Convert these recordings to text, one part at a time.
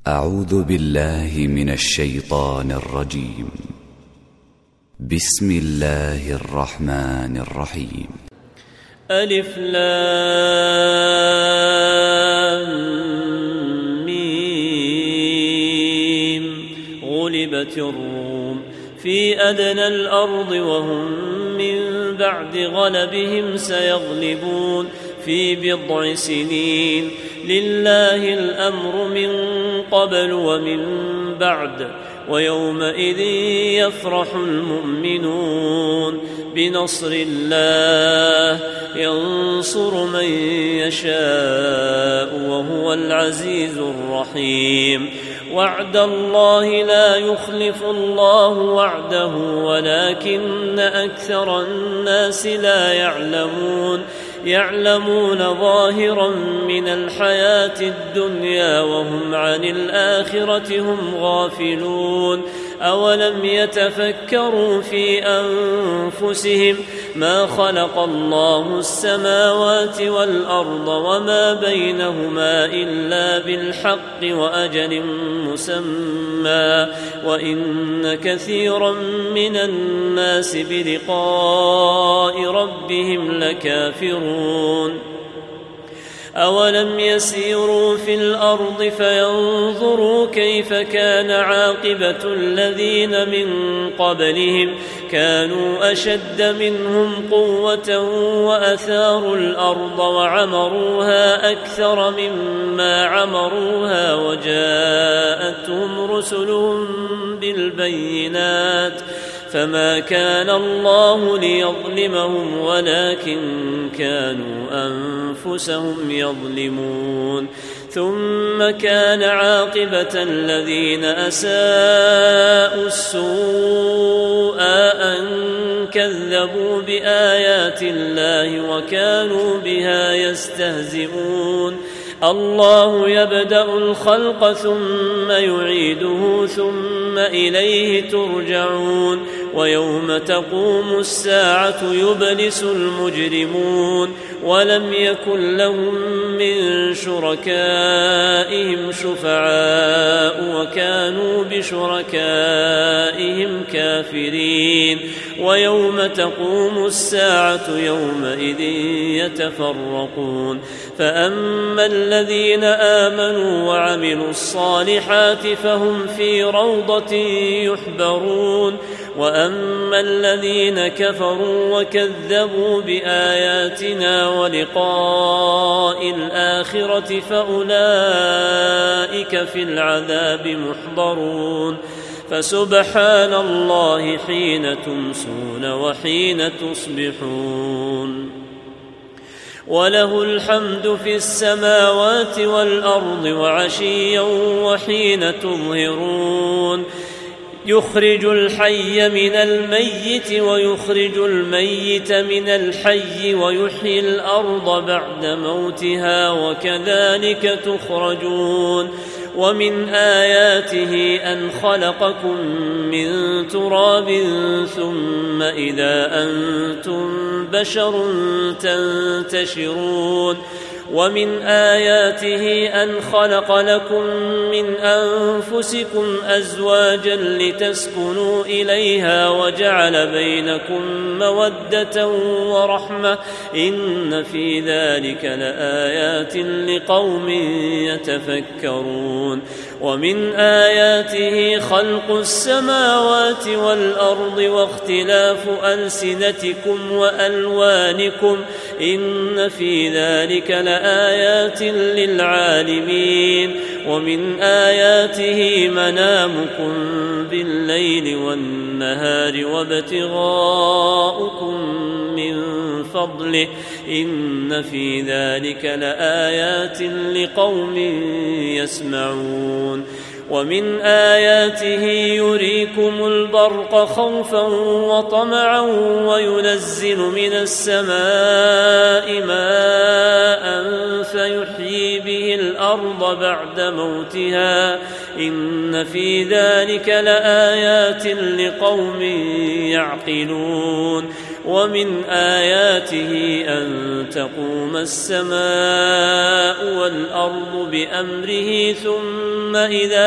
أعوذ بالله من الشيطان الرجيم. بسم الله الرحمن الرحيم. ألف لام ميم. غلبت الروم في أدنى الأرض وهم من بعد غلبهم سيغلبون في بضع سنين. لله الأمر من قبل ومن بعد ويومئذ يفرح المؤمنون بنصر الله ينصر من يشاء وهو العزيز الرحيم. وعد الله لا يخلف الله وعده ولكن أكثر الناس لا يعلمون ظاهرا من الحياة الدنيا وهم عن الآخرة هم غافلون. أولم يتفكروا في أنفسهم ما خلق الله السماوات والأرض وما بينهما إلا بالحق وأجل مسمى وإن كثيرا من الناس بلقاء ربهم لكافرون. أولم يسيروا في الأرض فينظروا كيف كان عاقبة الذين من قبلهم كانوا أشد منهم قوة وأثاروا الأرض وعمروها أكثر مما عمروها وجاءتهم رسلهم بالبينات فما كان الله ليظلمهم ولكن كانوا أنفسهم يظلمون. ثم كان عاقبة الذين أساءوا السوء أن كذبوا بآيات الله وكانوا بها يستهزئون. الله يبدأ الخلق ثم يعيده ثم إليه ترجعون. ويوم تقوم الساعة يبلس المجرمون ولم يكن لهم من شركائهم شفعاء وكانوا بشركائهم كافرين. ويوم تقوم الساعة يومئذ يتفرقون فأما الذين آمنوا وعملوا الصالحات فهم في روضة يحبرون وأما الذين كفروا وكذبوا بآياتنا ولقاء الآخرة فأولئك في العذاب محضرون. فسبحان الله حين تمسون وحين تصبحون وله الحمد في السماوات والأرض وعشيا وحين تظهرون. يخرج الحي من الميت ويخرج الميت من الحي ويحيي الأرض بعد موتها وكذلك تخرجون. ومن آياته أن خلقكم من تراب ثم إذا أنتم بشر تنتشرون. ومن آياته أن خلق لكم من أنفسكم أزواجا لتسكنوا إليها وجعل بينكم مودة ورحمة إن في ذلك لآيات لقوم يتفكرون. ومن آياته خلق السماوات والأرض واختلاف ألسنتكم وألوانكم إن في ذلك لآيات للعالمين. ومن آياته منامكم بالليل والنهار وابتغاؤكم من فضله إن في ذلك لآيات لقوم يسمعون. ومن آياته يريكم البرق خوفا وطمعا وينزل من السماء ماء فيحيي به الأرض بعد موتها إن في ذلك لآيات لقوم يعقلون ومن آياته أن تقوم السماء والأرض بأمره ثم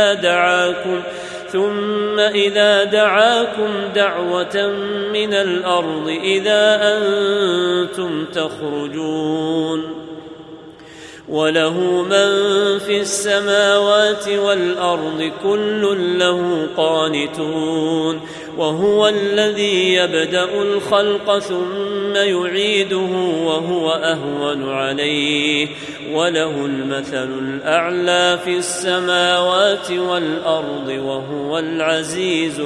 إذا دعاكم دعوة من الأرض إذا أنتم تخرجون وله من في السماوات والأرض كل له قانتون وهو الذي يبدأ الخلق ثم يعيده وهو أهون عليه وله المثل الأعلى في السماوات والأرض وهو العزيز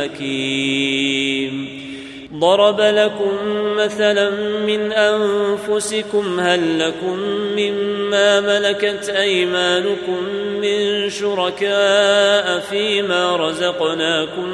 الحكيم ضرب لكم مثلا من أنفسكم هل لكم مما ملكت أيمانكم من شركاء فيما رزقناكم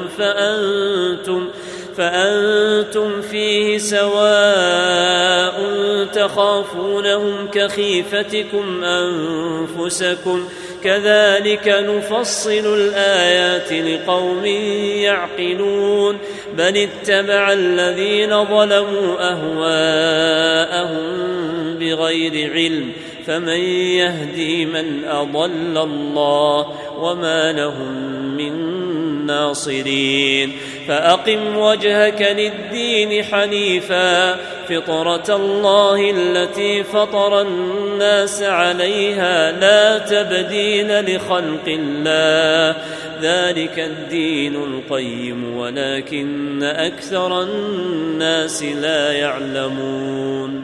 فأنتم فيه سواء تخافونهم كخيفتكم أنفسكم كذلك نفصل الآيات لقوم يعقلون بل اتبع الذين ظلموا أهواءهم بغير علم فمن يهدي من أضل الله وما لهم من ناصرين فأقم وجهك للدين حنيفا فطرة الله التي فطر الناس عليها لا تبديل لخلق الله ذلك الدين القيم ولكن أكثر الناس لا يعلمون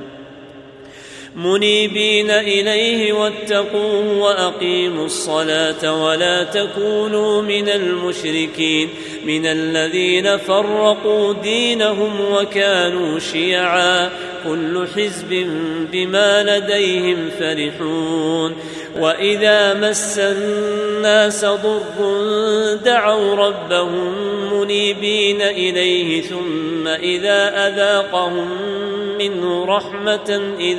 منيبين إليه واتقوه وأقيموا الصلاة ولا تكونوا من المشركين من الذين فرقوا دينهم وكانوا شيعا كل حزب بما لديهم فرحون وإذا مس الناس ضر دعوا ربهم منيبين إليه ثم إذا أذاقهم منه رحمة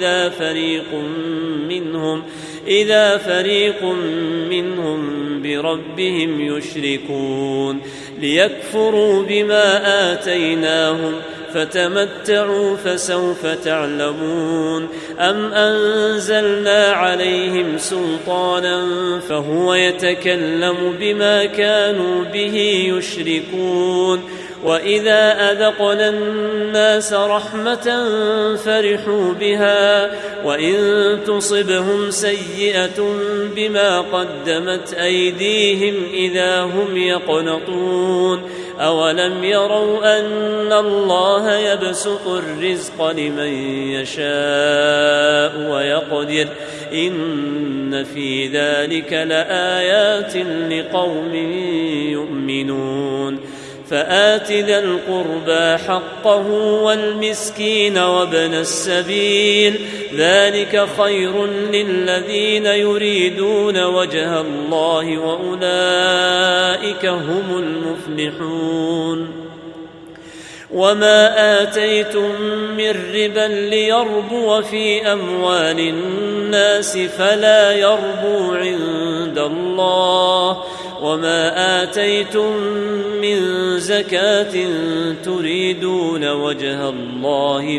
إذا فريق منهم بربهم يشركون ليكفروا بما آتيناهم فتمتعوا فسوف تعلمون أم أنزلنا عليهم سلطانا فهو يتكلم بما كانوا به يشركون وإذا أذقنا الناس رحمة فرحوا بها وإن تصبهم سيئة بما قدمت أيديهم إذا هم يقنطون أولم يروا أن الله يبسط الرزق لمن يشاء ويقدر إن في ذلك لآيات لقوم يؤمنون فآت ذا القربى حقه والمسكين وابن السبيل ذلك خير للذين يريدون وجه الله وأولئك هم المفلحون وما آتيتم من ربا ليربو في أموال الناس فلا يربو عند الله وما آتيتم من زكاة تريدون وجه الله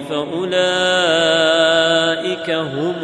فأولئك هم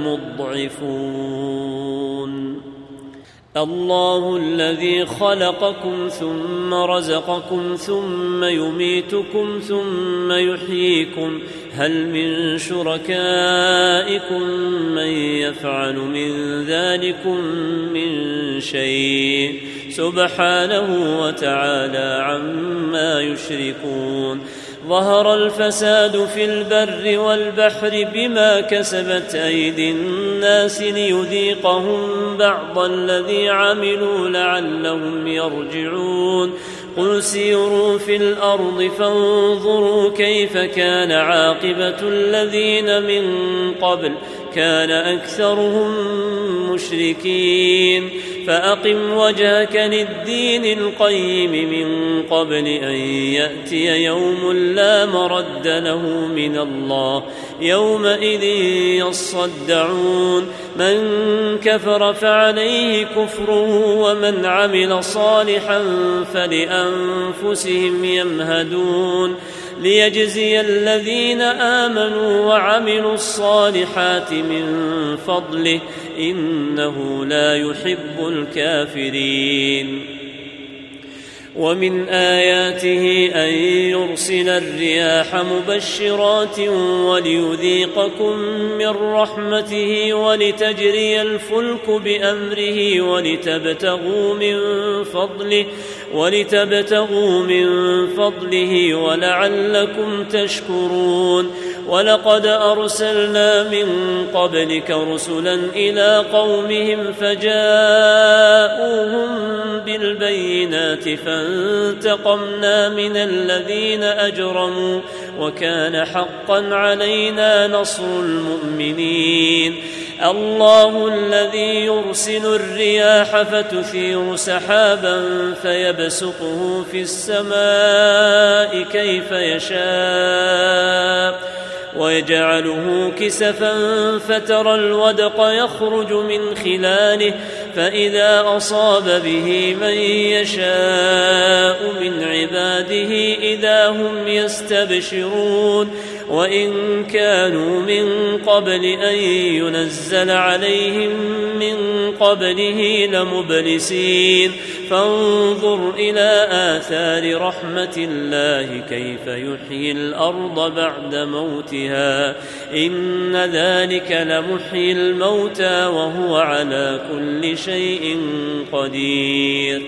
المضعفون الله الذي خلقكم ثم رزقكم ثم يميتكم ثم يحييكم هل من شركائكم من يفعل من ذلكم من شيء سبحانه وتعالى عما يشركون ظهر الفساد في البر والبحر بما كسبت أيدي الناس ليذيقهم بعض الذي عملوا لعلهم يرجعون قل سيروا في الأرض فانظروا كيف كان عاقبة الذين من قبل كان أكثرهم مشركين فأقم وجهك للدين القيم من قبل أن يأتي يوم لا مرد له من الله يومئذ يصدعون من كفر فعليه كفره ومن عمل صالحا فلأنفسهم يمهدون ليجزي الذين آمنوا وعملوا الصالحات من فضله إنه لا يحب الكافرين ومن آياته أن يرسل الرياح مبشرات وليذيقكم من رحمته ولتجري الفلك بأمره ولتبتغوا من فضله ولعلكم تشكرون ولقد أرسلنا من قبلك رسلا إلى قومهم فجاءوهم بالبينات فانتقمنا من الذين أجرموا وكان حقا علينا نصر المؤمنين الله الذي يرسل الرياح فتثير سحابا فيبسطه في السماء كيف يشاء ويجعله كسفا فترى الودق يخرج من خلاله فإذا أصاب به من يشاء من عباده إذا هم يستبشرون وإن كانوا من قبل أن ينزل عليهم من قبله لمبلسين فانظر إلى آثار رحمة الله كيف يحيي الأرض بعد موتها إن ذلك لمحيي الموتى وهو على كل شيء قدير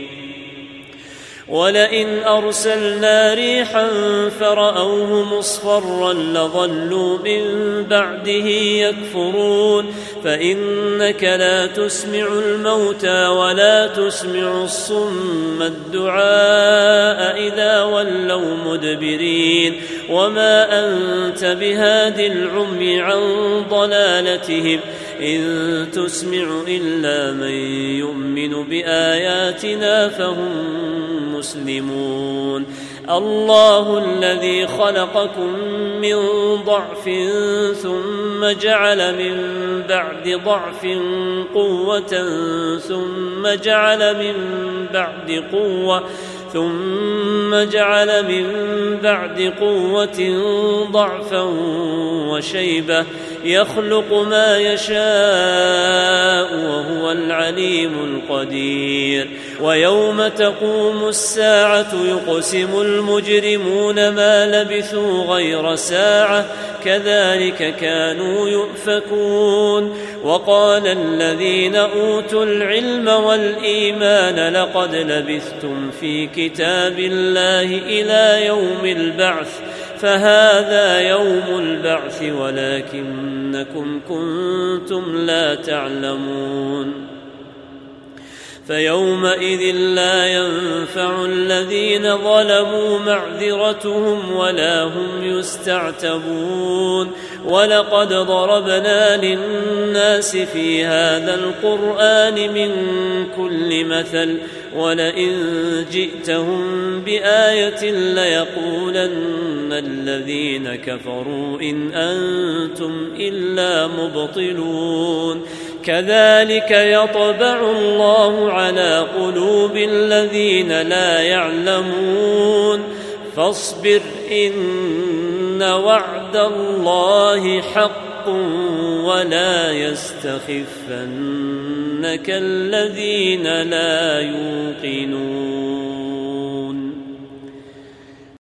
ولئن أرسلنا ريحا فرأوه مصفرا لظلوا من بعده يكفرون فإنك لا تسمع الموتى ولا تسمع الصم الدعاء إذا ولوا مدبرين وما أنت بهاد العمي عن ضلالتهم إن تسمع إلا من يؤمن بآياتنا فهم مسلمون الله الذي خلقكم من ضعف ثم جعل من بعد ضعف قوة ثم جعل من بعد قوة ضعفا وشيبة يخلق ما يشاء وهو العليم القدير ويوم تقوم الساعة يقسم المجرمون ما لبثوا غير ساعة كذلك كانوا يؤفكون وقال الذين أوتوا العلم والإيمان لقد لبثتم في كتاب الله إلى يوم البعث فهذا يوم البعث ولكنكم كنتم لا تعلمون فيومئذ لا ينفع الذين ظلموا معذرتهم ولا هم يستعتبون ولقد ضربنا للناس في هذا القرآن من كل مثل ولئن جئتهم بآية ليقولن الذين كفروا إن أنتم إلا مبطلون كذلك يطبع الله على قلوب الذين لا يعلمون فاصبر إن وعد الله حق ولا يستخفنك الذين لا يوقنون